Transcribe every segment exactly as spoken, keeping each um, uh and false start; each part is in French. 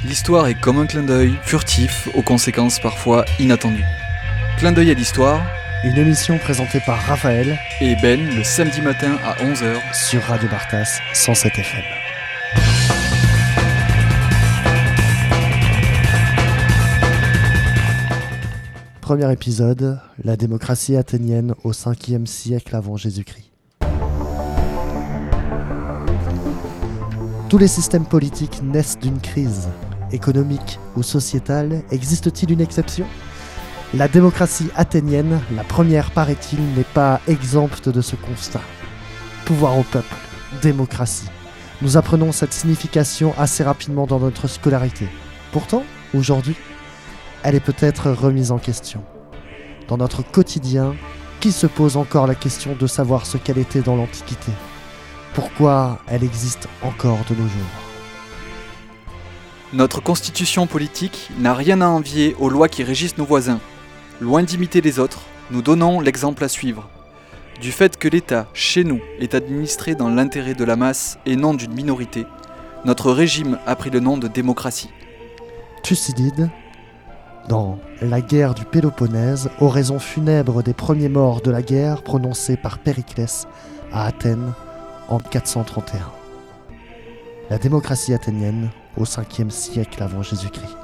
L'histoire est comme un clin d'œil, furtif, aux conséquences parfois inattendues. Clin d'œil à l'histoire, une émission présentée par Raphaël et Ben le samedi matin à onze heures sur Radio Bartas cent sept F M. Premier épisode, la démocratie athénienne au cinquième siècle avant Jésus-Christ. Tous les systèmes politiques naissent d'une crise. Économique ou sociétale, existe-t-il une exception ? La démocratie athénienne, la première paraît-il, n'est pas exempte de ce constat. Pouvoir au peuple, démocratie. Nous apprenons cette signification assez rapidement dans notre scolarité. Pourtant, aujourd'hui, elle est peut-être remise en question. Dans notre quotidien, qui se pose encore la question de savoir ce qu'elle était dans l'Antiquité ? Pourquoi elle existe encore de nos jours ? Notre constitution politique n'a rien à envier aux lois qui régissent nos voisins. Loin d'imiter les autres, nous donnons l'exemple à suivre. Du fait que l'État, chez nous, est administré dans l'intérêt de la masse et non d'une minorité, notre régime a pris le nom de démocratie. Thucydide, dans La guerre du Péloponnèse, oraison funèbre des premiers morts de la guerre prononcée par Périclès à Athènes en quatre cent trente et un. La démocratie athénienne au cinquième siècle avant Jésus-Christ.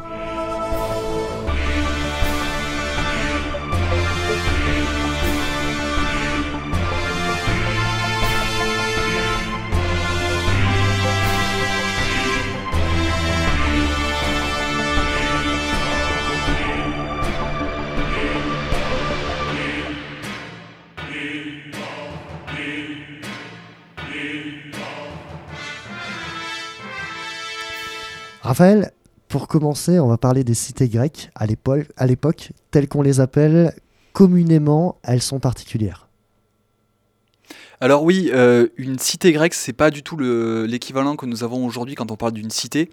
Raphaël, pour commencer, on va parler des cités grecques à l'époque, à l'époque, telles qu'on les appelle communément, elles sont particulières. Alors oui, euh, une cité grecque, c'est pas du tout le, l'équivalent que nous avons aujourd'hui quand on parle d'une cité.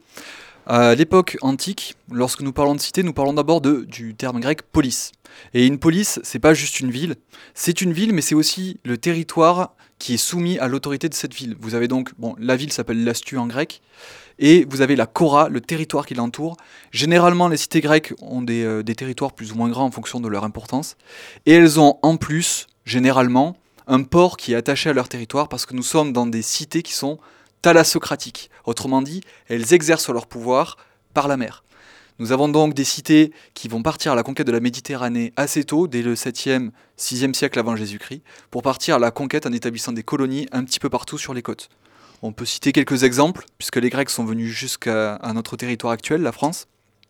À l'époque antique, lorsque nous parlons de cité, nous parlons d'abord de, du terme grec polis. Et une police, c'est pas juste une ville, c'est une ville, mais c'est aussi le territoire qui est soumis à l'autorité de cette ville. Vous avez donc, bon, la ville s'appelle l'Astu en grec, et vous avez la Kora, le territoire qui l'entoure. Généralement, les cités grecques ont des, euh, des territoires plus ou moins grands en fonction de leur importance, et elles ont en plus, généralement, un port qui est attaché à leur territoire, parce que nous sommes dans des cités qui sont thalassocratiques. Autrement dit, elles exercent leur pouvoir par la mer. Nous avons donc des cités qui vont partir à la conquête de la Méditerranée assez tôt, dès le septième, sixième siècle avant Jésus-Christ, pour partir à la conquête en établissant des colonies un petit peu partout sur les côtes. On peut citer quelques exemples, puisque les Grecs sont venus jusqu'à à notre territoire actuel, la France,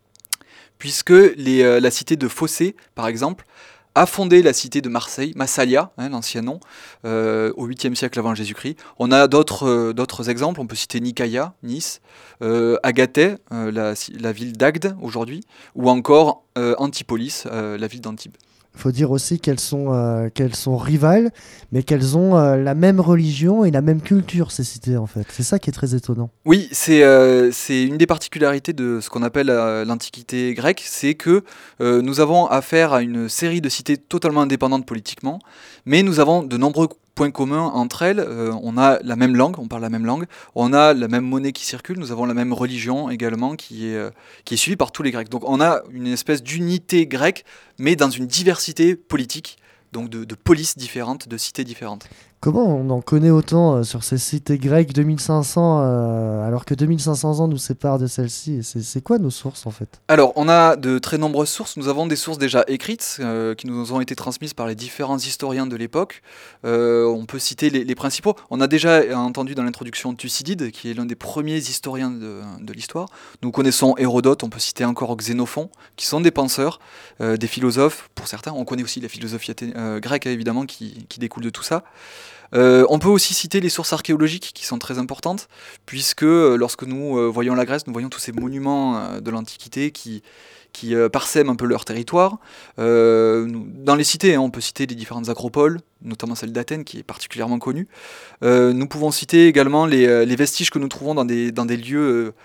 puisque les, euh, la cité de Phocée, par exemple, a fondé la cité de Marseille, Massalia, hein, l'ancien nom, euh, au huitième siècle avant Jésus-Christ. On a d'autres, euh, d'autres exemples, on peut citer Nicaïa, Nice, euh, Agathée, euh, la, la ville d'Agde aujourd'hui, ou encore euh, Antipolis, euh, la ville d'Antibes. Il faut dire aussi qu'elles sont, euh, qu'elles sont rivales, mais qu'elles ont euh, la même religion et la même culture, ces cités, en fait. C'est ça qui est très étonnant. Oui, c'est, euh, c'est une des particularités de ce qu'on appelle euh, l'Antiquité grecque, c'est que euh, nous avons affaire à une série de cités totalement indépendantes politiquement, mais nous avons de nombreux points communs entre elles. Euh, on a la même langue, on parle la même langue, on a la même monnaie qui circule, nous avons la même religion également qui est, euh, qui est suivie par tous les Grecs. Donc on a une espèce d'unité grecque, mais dans une diversité politique, donc de, de polices différentes, de cités différentes. Comment on en connaît autant euh, sur ces cités grecques, deux mille cinq cents, euh, alors que deux mille cinq cents ans nous séparent de celles-ci ? C'est, c'est quoi nos sources, en fait ? Alors, on a de très nombreuses sources. Nous avons des sources déjà écrites euh, qui nous ont été transmises par les différents historiens de l'époque. Euh, on peut citer les, les principaux. On a déjà entendu dans l'introduction Thucydide, qui est l'un des premiers historiens de, de l'histoire. Nous connaissons Hérodote, on peut citer encore Xénophon, qui sont des penseurs, euh, des philosophes pour certains. On connaît aussi la philosophie athé- euh, grecque, évidemment, qui, qui découle de tout ça. Euh, on peut aussi citer les sources archéologiques qui sont très importantes, puisque euh, lorsque nous euh, voyons la Grèce, nous voyons tous ces monuments euh, de l'Antiquité qui, qui euh, parsèment un peu leur territoire. Euh, nous, dans les cités, hein, on peut citer les différentes acropoles, notamment celle d'Athènes qui est particulièrement connue. Euh, nous pouvons citer également les, les vestiges que nous trouvons dans des, dans des lieux... Euh,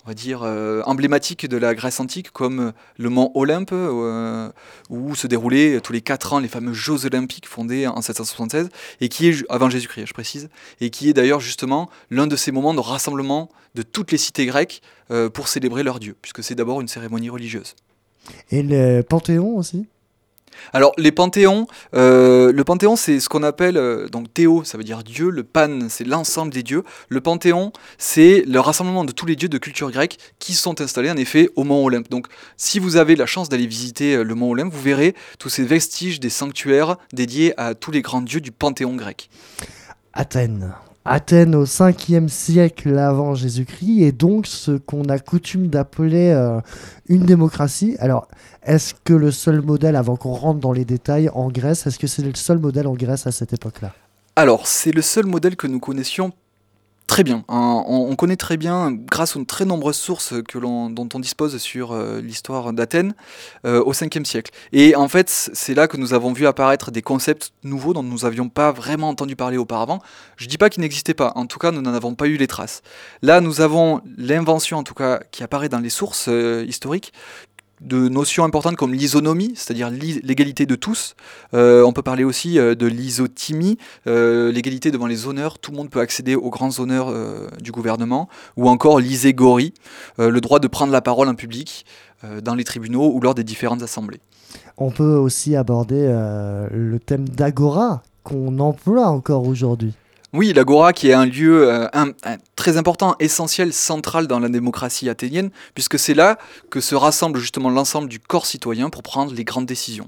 on va dire, euh, emblématiques de la Grèce antique, comme le mont Olympe, euh, où se déroulaient tous les quatre ans les fameux Jeux olympiques fondés en sept cent soixante-seize, et qui est, avant Jésus-Christ, je précise, et qui est d'ailleurs justement l'un de ces moments de rassemblement de toutes les cités grecques euh, pour célébrer leur dieu, puisque c'est d'abord une cérémonie religieuse. Et le Panthéon aussi? Alors, les panthéons, euh, le panthéon, c'est ce qu'on appelle, euh, donc théo, ça veut dire Dieu, le pan, c'est l'ensemble des dieux. Le panthéon, c'est le rassemblement de tous les dieux de culture grecque qui sont installés, en effet, au mont Olympe. Donc, si vous avez la chance d'aller visiter le mont Olympe, vous verrez tous ces vestiges des sanctuaires dédiés à tous les grands dieux du panthéon grec. Athènes. Athènes au cinquième siècle avant Jésus-Christ est donc ce qu'on a coutume d'appeler euh, une démocratie. Alors, est-ce que le seul modèle, avant qu'on rentre dans les détails, en Grèce, est-ce que c'est le seul modèle en Grèce à cette époque-là? Alors, c'est le seul modèle que nous connaissions très bien. Hein. On, on connaît très bien, grâce aux très nombreuses sources que l'on, dont on dispose sur euh, l'histoire d'Athènes, euh, au cinquième siècle. Et en fait, c'est là que nous avons vu apparaître des concepts nouveaux dont nous n'avions pas vraiment entendu parler auparavant. Je ne dis pas qu'ils n'existaient pas, en tout cas, nous n'en avons pas eu les traces. Là, nous avons l'invention, en tout cas, qui apparaît dans les sources euh, historiques, de notions importantes comme l'isonomie, c'est-à-dire l'égalité de tous. Euh, on peut parler aussi euh, de l'isotimie, euh, l'égalité devant les honneurs, tout le monde peut accéder aux grands honneurs euh, du gouvernement, ou encore l'iségorie, euh, le droit de prendre la parole en public euh, dans les tribunaux ou lors des différentes assemblées. On peut aussi aborder euh, le thème d'agora qu'on emploie encore aujourd'hui. Oui, l'agora qui est un lieu euh, un, un, très important, essentiel, central dans la démocratie athénienne, puisque c'est là que se rassemble justement l'ensemble du corps citoyen pour prendre les grandes décisions.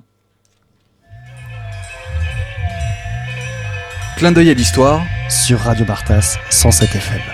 Clin d'œil à l'histoire sur Radio Bartas cent sept F M.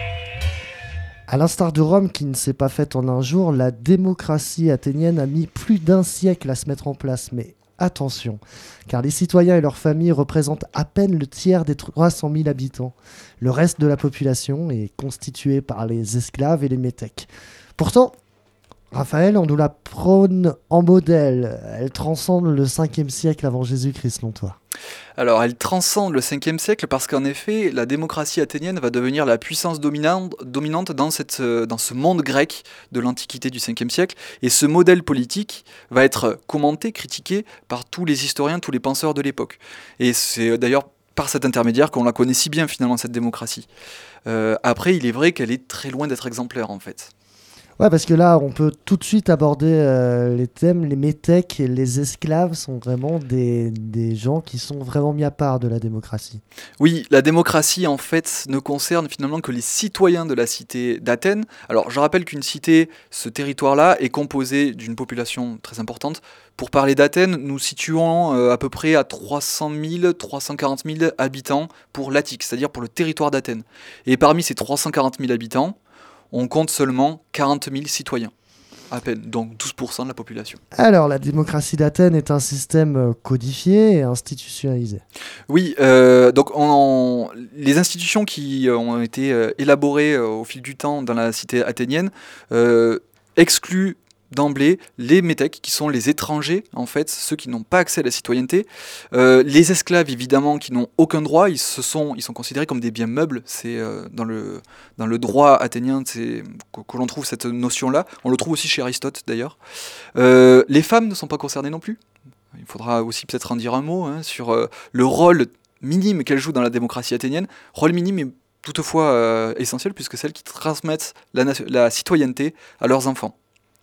À l'instar de Rome qui ne s'est pas faite en un jour, la démocratie athénienne a mis plus d'un siècle à se mettre en place, mais attention, car les citoyens et leurs familles représentent à peine le tiers des trois cent mille habitants. Le reste de la population est constitué par les esclaves et les métèques. Pourtant, Raphaël, on nous la prône en modèle. Elle transcende le cinquième siècle avant Jésus-Christ, selon toi. Alors, elle transcende le cinquième siècle parce qu'en effet, la démocratie athénienne va devenir la puissance dominante, dominante dans, cette, dans ce monde grec de l'Antiquité du cinquième siècle. Et ce modèle politique va être commenté, critiqué par tous les historiens, tous les penseurs de l'époque. Et c'est d'ailleurs par cet intermédiaire qu'on la connaît si bien, finalement, cette démocratie. Euh, après, il est vrai qu'elle est très loin d'être exemplaire, en fait. Ouais, parce que là, on peut tout de suite aborder euh, les thèmes. Les métèques et les esclaves sont vraiment des, des gens qui sont vraiment mis à part de la démocratie. Oui, la démocratie, en fait, ne concerne finalement que les citoyens de la cité d'Athènes. Alors, je rappelle qu'une cité, ce territoire-là, est composé d'une population très importante. Pour parler d'Athènes, nous situons euh, à peu près à trois cent mille, trois cent quarante mille habitants pour l'Attique, c'est-à-dire pour le territoire d'Athènes. Et parmi ces trois cent quarante mille habitants, on compte seulement quarante mille citoyens, à peine, donc douze pour cent de la population. Alors, la démocratie d'Athènes est un système codifié et institutionnalisé. Oui, euh, donc on, on, les institutions qui ont été euh, élaborées euh, au fil du temps dans la cité athénienne euh, excluent d'emblée les métèques, qui sont les étrangers, en fait, ceux qui n'ont pas accès à la citoyenneté. Euh, les esclaves, évidemment, qui n'ont aucun droit, ils, se sont, ils sont considérés comme des biens meubles. C'est euh, dans, le, dans le droit athénien c'est, que, que l'on trouve cette notion-là. On le trouve aussi chez Aristote, d'ailleurs. Euh, les femmes ne sont pas concernées non plus. Il faudra aussi peut-être en dire un mot hein, sur euh, le rôle minime qu'elles jouent dans la démocratie athénienne. Rôle minime mais toutefois euh, essentiel, puisque c'est elles qui transmettent la, la citoyenneté à leurs enfants.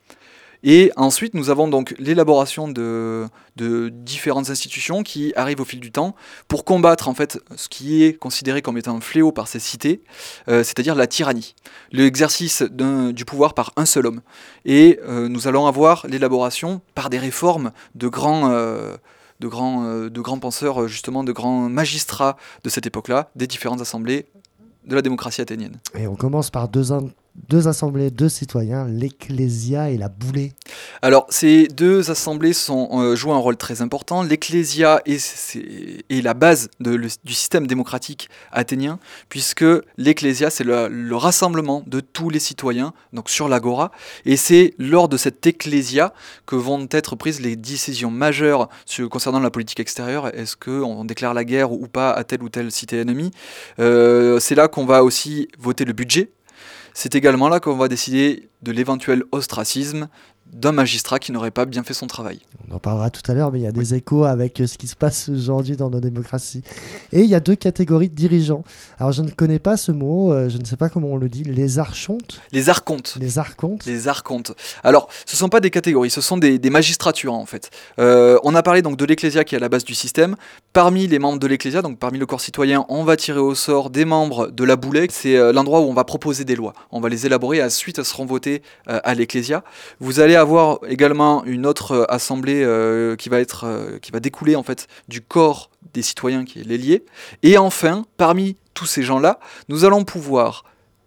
Et ensuite, nous avons donc l'élaboration de, de différentes institutions qui arrivent au fil du temps pour combattre en fait ce qui est considéré comme étant un fléau par ces cités, euh, c'est-à-dire la tyrannie, l'exercice du pouvoir par un seul homme. Et euh, nous allons avoir l'élaboration par des réformes de grands, euh, de grands, euh, de grands penseurs, justement de grands magistrats de cette époque-là, des différentes assemblées de la démocratie athénienne. Et on commence par deux, in- deux assemblées de citoyens, l'Ecclésia et la Boulée. Alors, ces deux assemblées sont, euh, jouent un rôle très important. L'Ecclésia est, c'est, est la base de, le, du système démocratique athénien, puisque l'Ecclésia, c'est le, le rassemblement de tous les citoyens, donc sur l'agora, et c'est lors de cette Ecclésia que vont être prises les décisions majeures sur, concernant la politique extérieure. Est-ce qu'on déclare la guerre ou pas à telle ou telle cité ennemie ? euh, C'est là qu'on va aussi voter le budget. C'est également là qu'on va décider de l'éventuel ostracisme d'un magistrat qui n'aurait pas bien fait son travail. On en parlera tout à l'heure, mais il y a des échos avec ce qui se passe aujourd'hui dans nos démocraties. Et il y a deux catégories de dirigeants. Alors je ne connais pas ce mot, euh, je ne sais pas comment on le dit, les archontes. Les archontes. Les archontes. Les archontes. Alors, ce ne sont pas des catégories, ce sont des, des magistratures en fait. Euh, on a parlé donc de l'Ecclésia qui est à la base du système. Parmi les membres de l'Ecclésia, donc parmi le corps citoyen, on va tirer au sort des membres de la Boulée. C'est euh, l'endroit où on va proposer des lois. On va les élaborer et ensuite elles seront votées euh, à l'Ecclésia. Vous allez avoir également une autre assemblée euh, qui va être euh, qui va découler en fait du corps des citoyens qui est l'ailier. Et enfin, parmi tous ces gens-là, nous allons pouvoir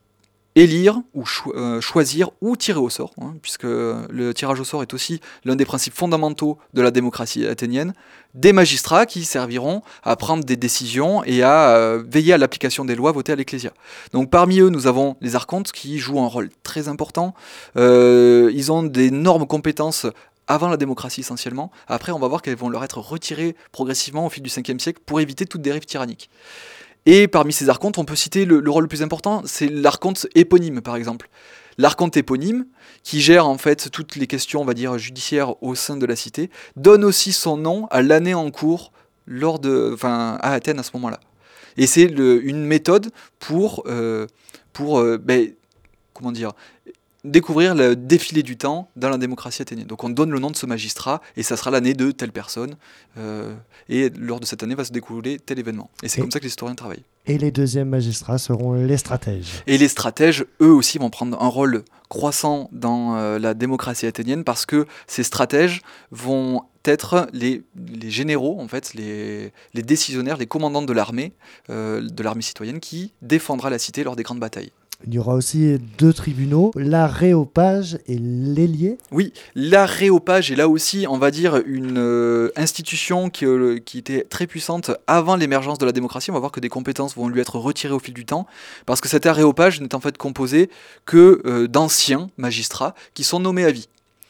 élire ou cho- euh, choisir ou tirer au sort, hein, puisque le tirage au sort est aussi l'un des principes fondamentaux de la démocratie athénienne, des magistrats qui serviront à prendre des décisions et à euh, veiller à l'application des lois votées à l'Ecclésia. Donc parmi eux, nous avons les archontes qui jouent un rôle très important. Euh, ils ont d'énormes compétences avant la démocratie essentiellement. Après, on va voir qu'elles vont leur être retirées progressivement au fil du cinquième siècle pour éviter toute dérive tyrannique. Et parmi ces archontes, on peut citer le, le rôle le plus important, c'est l'archonte éponyme par exemple. L'archonte éponyme, qui gère en fait toutes les questions, on va dire, judiciaires au sein de la cité, donne aussi son nom à l'année en cours lors de, enfin, à Athènes à ce moment-là. Et c'est le, une méthode pour, euh, pour euh, ben, comment dire, découvrir le défilé du temps dans la démocratie athénienne. Donc on donne le nom de ce magistrat et ça sera l'année de telle personne euh, et lors de cette année va se découler tel événement. Et c'est et, comme ça que les historiens travaillent. Et les deuxièmes magistrats seront les stratèges. Et les stratèges, eux aussi, vont prendre un rôle croissant dans euh, la démocratie athénienne parce que ces stratèges vont être les, les généraux, en fait, les, les décisionnaires, les commandants de l'armée, euh, de l'armée citoyenne qui défendra la cité lors des grandes batailles. Il y aura aussi deux tribunaux, l'aréopage et l'ailier. Oui, l'aréopage est là aussi, on va dire, une euh, institution qui, euh, qui était très puissante avant l'émergence de la démocratie. On va voir que des compétences vont lui être retirées au fil du temps, parce que cet aréopage n'est en fait composé que euh, d'anciens magistrats qui sont nommés à vie.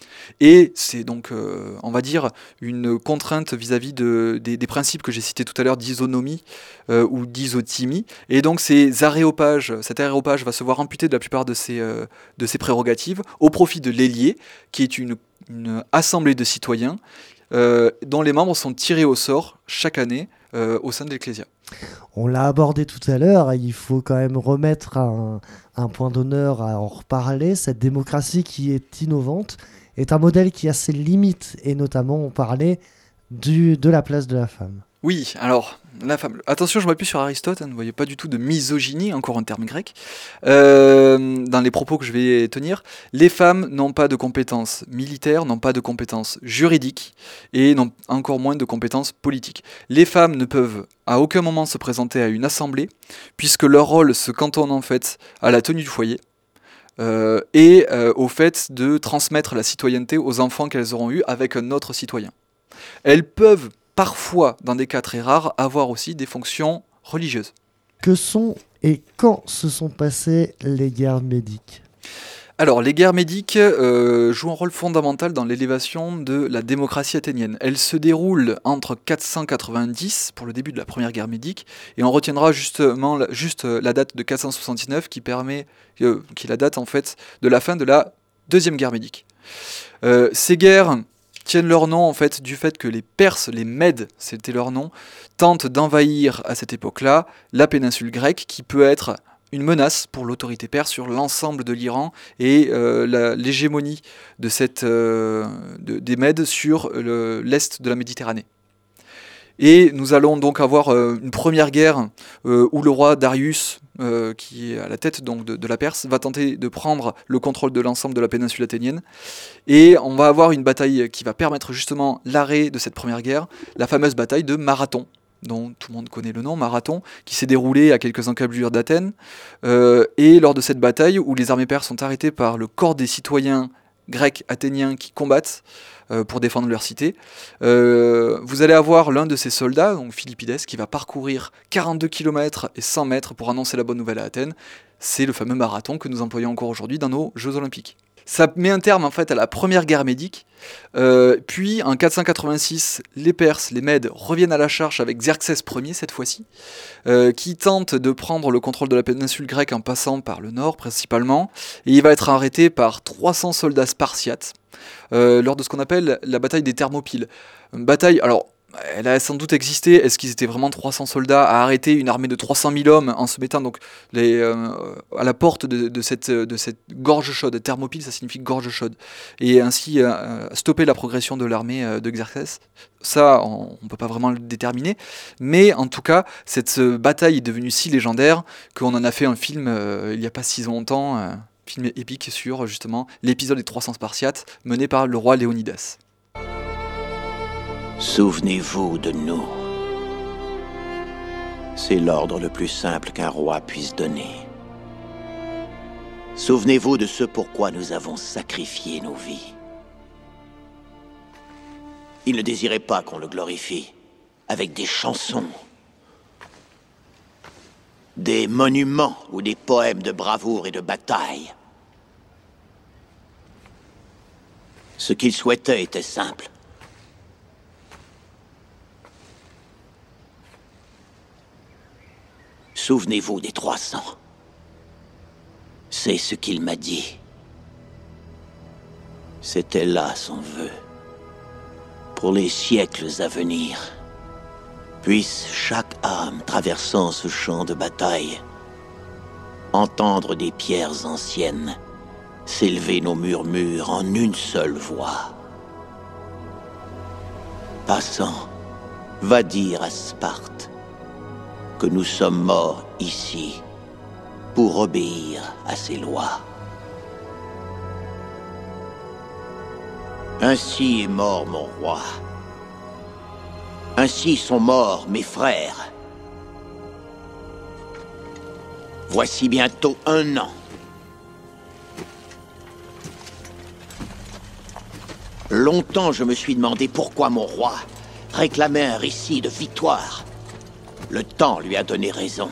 Et c'est donc, euh, on va dire, une contrainte vis-à-vis de, des, des principes que j'ai cités tout à l'heure d'isonomie euh, ou d'isotimie. Et donc ces aréopages, cet aréopage va se voir amputé de la plupart de ses, euh, de ses prérogatives au profit de l'ailier, qui est une, une assemblée de citoyens euh, dont les membres sont tirés au sort chaque année euh, au sein de l'Ecclésia. On l'a abordé tout à l'heure, il faut quand même remettre un, un point d'honneur à en reparler. Cette démocratie qui est innovante est un modèle qui a ses limites, et notamment on parlait du, de la place de la femme. Oui, alors, la femme. Attention, je m'appuie sur Aristote, hein, ne voyez pas du tout de misogynie, encore un terme grec, euh, dans les propos que je vais tenir. Les femmes n'ont pas de compétences militaires, n'ont pas de compétences juridiques, et n'ont encore moins de compétences politiques. Les femmes ne peuvent à aucun moment se présenter à une assemblée, puisque leur rôle se cantonne en fait à la tenue du foyer, Euh, et euh, au fait de transmettre la citoyenneté aux enfants qu'elles auront eus avec un autre citoyen. Elles peuvent parfois, dans des cas très rares, avoir aussi des fonctions religieuses. Que sont et quand se sont passées les guerres médiques ? Alors, les guerres médiques euh, jouent un rôle fondamental dans l'élévation de la démocratie athénienne. Elles se déroulent entre quatre cent quatre-vingt-dix, pour le début de la première guerre médique, et on retiendra justement la, juste la date de quatre cent soixante-dix-neuf, qui permet, euh, qui est la date en fait de la fin de la deuxième guerre médique. Euh, ces guerres tiennent leur nom en fait du fait que les Perses, les Mèdes, c'était leur nom, tentent d'envahir à cette époque-là la péninsule grecque, qui peut être une menace pour l'autorité perse sur l'ensemble de l'Iran et euh, la, l'hégémonie de cette, euh, de, des Mèdes sur le, l'est de la Méditerranée. Et nous allons donc avoir euh, une première guerre euh, où le roi Darius, euh, qui est à la tête donc, de, de la Perse, va tenter de prendre le contrôle de l'ensemble de la péninsule athénienne. Et on va avoir une bataille qui va permettre justement l'arrêt de cette première guerre, la fameuse bataille de Marathon, dont tout le monde connaît le nom, Marathon, qui s'est déroulé à quelques encablures d'Athènes. Euh, et lors de cette bataille, où les armées perses sont arrêtées par le corps des citoyens grecs athéniens qui combattent euh, pour défendre leur cité, euh, vous allez avoir l'un de ces soldats, donc Philippides, qui va parcourir quarante-deux kilomètres et cent mètres pour annoncer la bonne nouvelle à Athènes. C'est le fameux Marathon que nous employons encore aujourd'hui dans nos Jeux Olympiques. Ça met un terme en fait à la première guerre médique. Euh, puis en quatre cent quatre-vingt-six, les Perses, les Mèdes reviennent à la charge avec Xerxès Ier cette fois-ci, euh, qui tente de prendre le contrôle de la péninsule grecque en passant par le nord principalement, et il va être arrêté par trois cents soldats spartiates euh, lors de ce qu'on appelle la bataille des Thermopyles. Une bataille, alors elle a sans doute existé. Est-ce qu'ils étaient vraiment trois cents soldats à arrêter une armée de trois cent mille hommes en se mettant donc les, euh, à la porte de, de, cette, de cette gorge chaude? Thermopyle, ça signifie gorge chaude. Et ainsi euh, stopper la progression de l'armée euh, de Xerxès. Ça, on ne peut pas vraiment le déterminer. Mais en tout cas, cette euh, bataille est devenue si légendaire qu'on en a fait un film euh, il n'y a pas si longtemps, un film épique sur justement l'épisode des trois cents Spartiates mené par le roi Léonidas. Souvenez-vous de nous. C'est l'ordre le plus simple qu'un roi puisse donner. Souvenez-vous de ce pourquoi nous avons sacrifié nos vies. Il ne désirait pas qu'on le glorifie avec des chansons, des monuments ou des poèmes de bravoure et de bataille. Ce qu'il souhaitait était simple. Souvenez-vous des trois cents. C'est ce qu'il m'a dit. C'était là son vœu. Pour les siècles à venir, puisse chaque âme traversant ce champ de bataille entendre des pierres anciennes s'élever nos murmures en une seule voix. Passant, va dire à Sparte que nous sommes morts ici pour obéir à ses lois. Ainsi est mort mon roi. Ainsi sont morts mes frères. Voici bientôt un an. Longtemps je me suis demandé pourquoi mon roi réclamait un récit de victoire. Le temps lui a donné raison.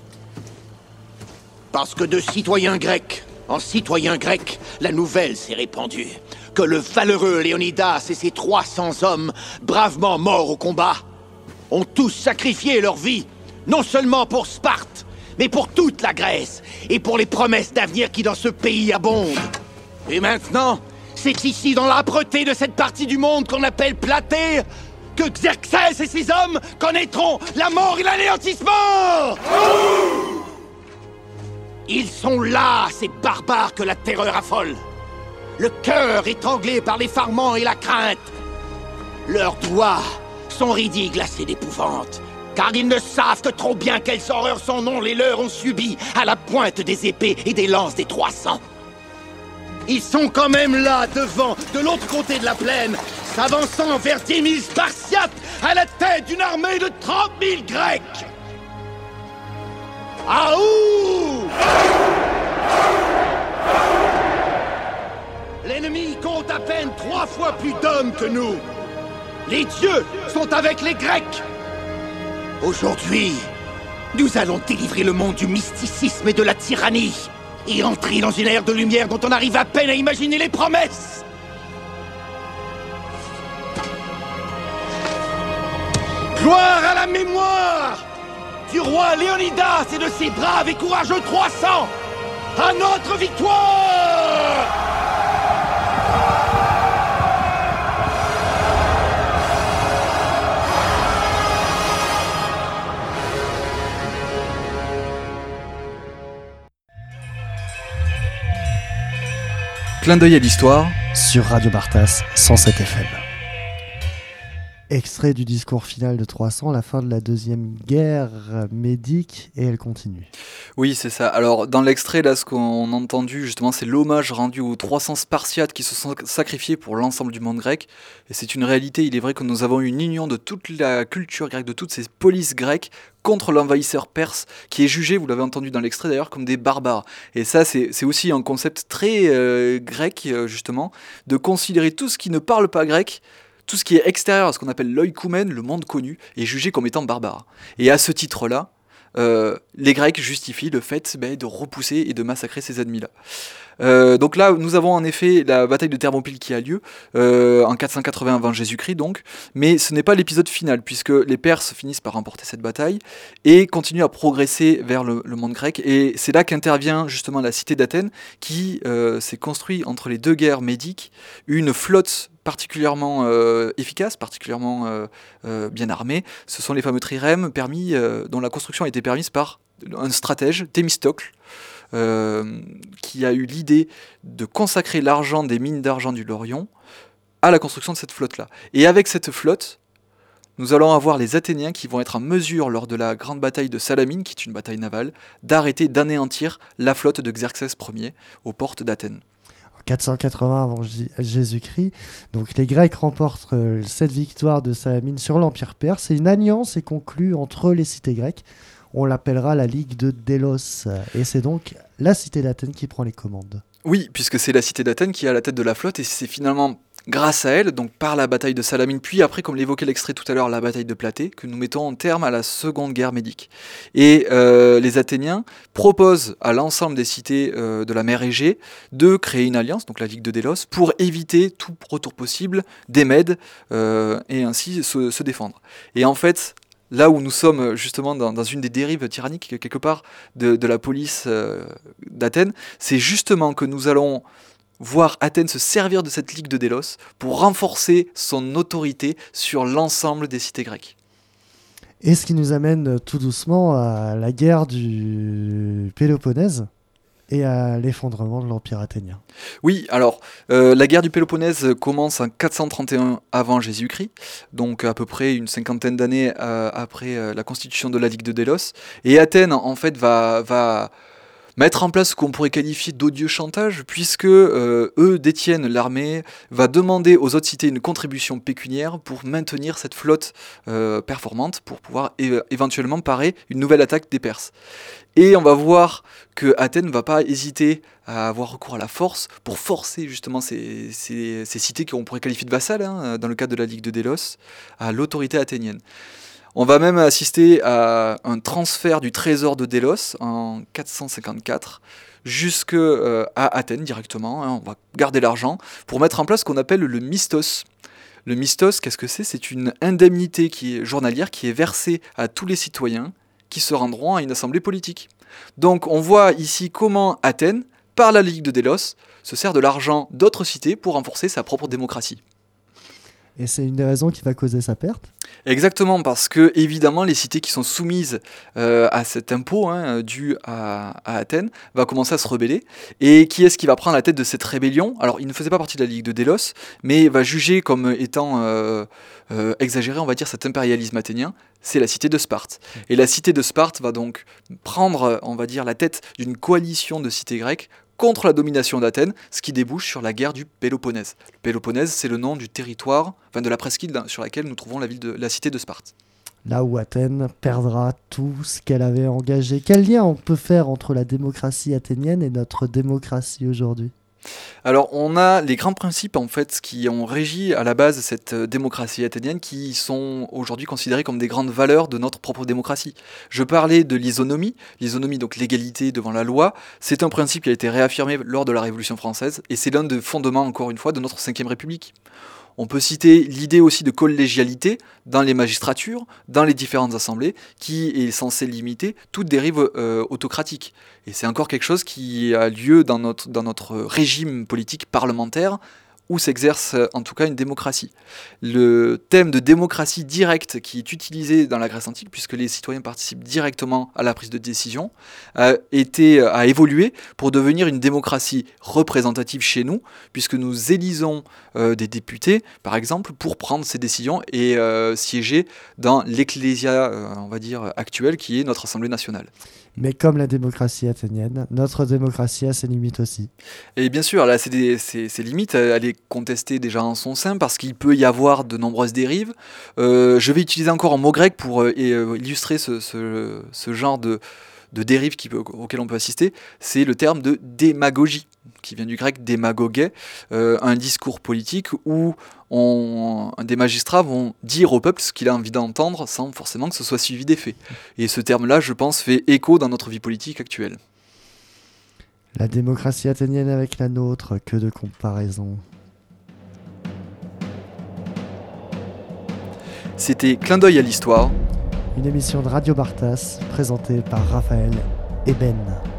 Parce que de citoyen grec en citoyen grec, la nouvelle s'est répandue. Que le valeureux Léonidas et ses trois cents hommes, bravement morts au combat, ont tous sacrifié leur vie, non seulement pour Sparte, mais pour toute la Grèce, et pour les promesses d'avenir qui dans ce pays abondent. Et maintenant, c'est ici dans l'âpreté de cette partie du monde qu'on appelle Platée, que Xerxès et ses hommes connaîtront la mort et l'anéantissement. Ils sont là, ces barbares que la terreur affole. Le cœur étranglé par l'effarement et la crainte. Leurs doigts sont ridis glacés d'épouvante, car ils ne savent que trop bien quelles horreurs sans nom les leurs ont subies à la pointe des épées et des lances des trois cents. Ils sont quand même là, devant, de l'autre côté de la plaine, s'avançant vers dix mille Spartiates à la tête d'une armée de trente mille Grecs. Aouh! L'ennemi compte à peine trois fois plus d'hommes que nous. Les dieux sont avec les Grecs. Aujourd'hui, nous allons délivrer le monde du mysticisme et de la tyrannie et entrer dans une ère de lumière dont on arrive à peine à imaginer les promesses. Gloire à la mémoire du roi Léonidas et de ses braves et courageux trois cents. À notre victoire! Clin d'œil à l'histoire sur Radio Bartas cent sept F M. Extrait du discours final de trois cents, la fin de la deuxième guerre médique, et elle continue. Oui, c'est ça. Alors, dans l'extrait, là, ce qu'on a entendu, justement, c'est l'hommage rendu aux trois cents Spartiates qui se sont sacrifiés pour l'ensemble du monde grec. Et c'est une réalité, il est vrai que nous avons une union de toute la culture grecque, de toutes ces polices grecques, contre l'envahisseur perse, qui est jugé, vous l'avez entendu dans l'extrait d'ailleurs, comme des barbares. Et ça, c'est, c'est aussi un concept très euh, grec, euh, justement, de considérer tout ce qui ne parle pas grec, tout ce qui est extérieur à ce qu'on appelle l'oïkoumène, le monde connu, est jugé comme étant barbare. Et à ce titre-là, euh, les Grecs justifient le fait ben, de repousser et de massacrer ces ennemis-là. Euh, donc là, nous avons en effet la bataille de Thermopyle qui a lieu euh, en quatre cent quatre-vingts avant Jésus-Christ, donc, mais ce n'est pas l'épisode final, puisque les Perses finissent par remporter cette bataille et continuent à progresser vers le, le monde grec. Et c'est là qu'intervient justement la cité d'Athènes, qui euh, s'est construite entre les deux guerres médiques, une flotte particulièrement euh, efficace, particulièrement euh, euh, bien armée. Ce sont les fameux trirèmes permis, euh, dont la construction a été permise par un stratège, Thémistocle, euh, qui a eu l'idée de consacrer l'argent des mines d'argent du Laurion à la construction de cette flotte-là. Et avec cette flotte, nous allons avoir les Athéniens qui vont être en mesure, lors de la grande bataille de Salamine, qui est une bataille navale, d'arrêter, d'anéantir la flotte de Xerxès Ier aux portes d'Athènes. quatre cent quatre-vingts avant J- Jésus-Christ. Donc les Grecs remportent euh, cette victoire de Salamine sur l'Empire perse et une alliance est conclue entre les cités grecques. On l'appellera la Ligue de Délos. Et c'est donc la cité d'Athènes qui prend les commandes. Oui, puisque c'est la cité d'Athènes qui est à la tête de la flotte, et c'est finalement grâce à elle, donc par la bataille de Salamine, puis après, comme l'évoquait l'extrait tout à l'heure, la bataille de Platée, que nous mettons en terme à la seconde guerre médique. Et euh, les Athéniens proposent à l'ensemble des cités euh, de la mer Égée de créer une alliance, donc la Ligue de Délos, pour éviter tout retour possible des Mèdes euh, et ainsi se, se défendre. Et en fait, là où nous sommes justement dans, dans une des dérives tyranniques, quelque part, de, de la police euh, d'Athènes, c'est justement que nous allons voir Athènes se servir de cette Ligue de Délos pour renforcer son autorité sur l'ensemble des cités grecques. Et ce qui nous amène tout doucement à la guerre du Péloponnèse et à l'effondrement de l'Empire athénien. Oui, alors, euh, la guerre du Péloponnèse commence en quatre cent trente et un avant Jésus-Christ, donc à peu près une cinquantaine d'années euh, après euh, la constitution de la Ligue de Délos. Et Athènes, en fait, va... va mettre en place ce qu'on pourrait qualifier d'odieux chantage, puisque euh, eux détiennent l'armée, va demander aux autres cités une contribution pécuniaire pour maintenir cette flotte euh, performante, pour pouvoir é- éventuellement parer une nouvelle attaque des Perses. Et on va voir que Athènes ne va pas hésiter à avoir recours à la force pour forcer justement ces, ces, ces cités qu'on pourrait qualifier de vassales, hein, dans le cadre de la Ligue de Délos, à l'autorité athénienne. On va même assister à un transfert du trésor de Délos en quatre cent cinquante-quatre jusqu'à euh, Athènes directement. Hein, on va garder l'argent pour mettre en place ce qu'on appelle le mistos. Le mistos, qu'est-ce que c'est ? C'est une indemnité qui est journalière qui est versée à tous les citoyens qui se rendront à une assemblée politique. Donc on voit ici comment Athènes, par la Ligue de Délos, se sert de l'argent d'autres cités pour renforcer sa propre démocratie. Et c'est une des raisons qui va causer sa perte ? Exactement, parce que évidemment les cités qui sont soumises euh, à cet impôt hein, dû à, à Athènes va commencer à se rebeller. Et qui est-ce qui va prendre la tête de cette rébellion ? Alors il ne faisait pas partie de la Ligue de Délos, mais va juger comme étant euh, euh, exagéré, on va dire, cet impérialisme athénien. C'est la cité de Sparte. Et la cité de Sparte va donc prendre, on va dire, la tête d'une coalition de cités grecques contre la domination d'Athènes, ce qui débouche sur la guerre du Péloponnèse. Le Péloponnèse, c'est le nom du territoire, enfin de la presqu'île sur laquelle nous trouvons la, ville de, la cité de Sparte. Là où Athènes perdra tout ce qu'elle avait engagé. Quel lien on peut faire entre la démocratie athénienne et notre démocratie aujourd'hui ? Alors, on a les grands principes en fait qui ont régi à la base cette démocratie athénienne qui sont aujourd'hui considérés comme des grandes valeurs de notre propre démocratie. Je parlais de l'isonomie, l'isonomie donc l'égalité devant la loi, c'est un principe qui a été réaffirmé lors de la Révolution française et c'est l'un des fondements encore une fois de notre cinquième République. On peut citer l'idée aussi de collégialité dans les magistratures, dans les différentes assemblées, qui est censée limiter toute dérive euh, autocratique. Et c'est encore quelque chose qui a lieu dans notre, dans notre régime politique parlementaire, où s'exerce en tout cas une démocratie. Le thème de démocratie directe qui est utilisé dans la Grèce antique, puisque les citoyens participent directement à la prise de décision, a, été, a évolué pour devenir une démocratie représentative chez nous, puisque nous élisons euh, des députés, par exemple, pour prendre ces décisions et euh, siéger dans l'ecclésia, euh, on va dire, actuelle, qui est notre Assemblée nationale. Mais comme la démocratie athénienne, notre démocratie a ses limites aussi. Et bien sûr, là, c'est des, c'est, ces limites, elle est contestée déjà en son sein parce qu'il peut y avoir de nombreuses dérives. Euh, je vais utiliser encore un mot grec pour euh, illustrer ce, ce, ce genre de, de dérives qui peut, auxquelles on peut assister. C'est le terme de démagogie, qui vient du grec démagogué, euh, un discours politique où on, des magistrats vont dire au peuple ce qu'il a envie d'entendre sans forcément que ce soit suivi des faits. Et ce terme-là, je pense, fait écho dans notre vie politique actuelle. La démocratie athénienne avec la nôtre, que de comparaison. C'était Clin d'œil à l'histoire. Une émission de Radio Bartas, présentée par Raphaël et Ben.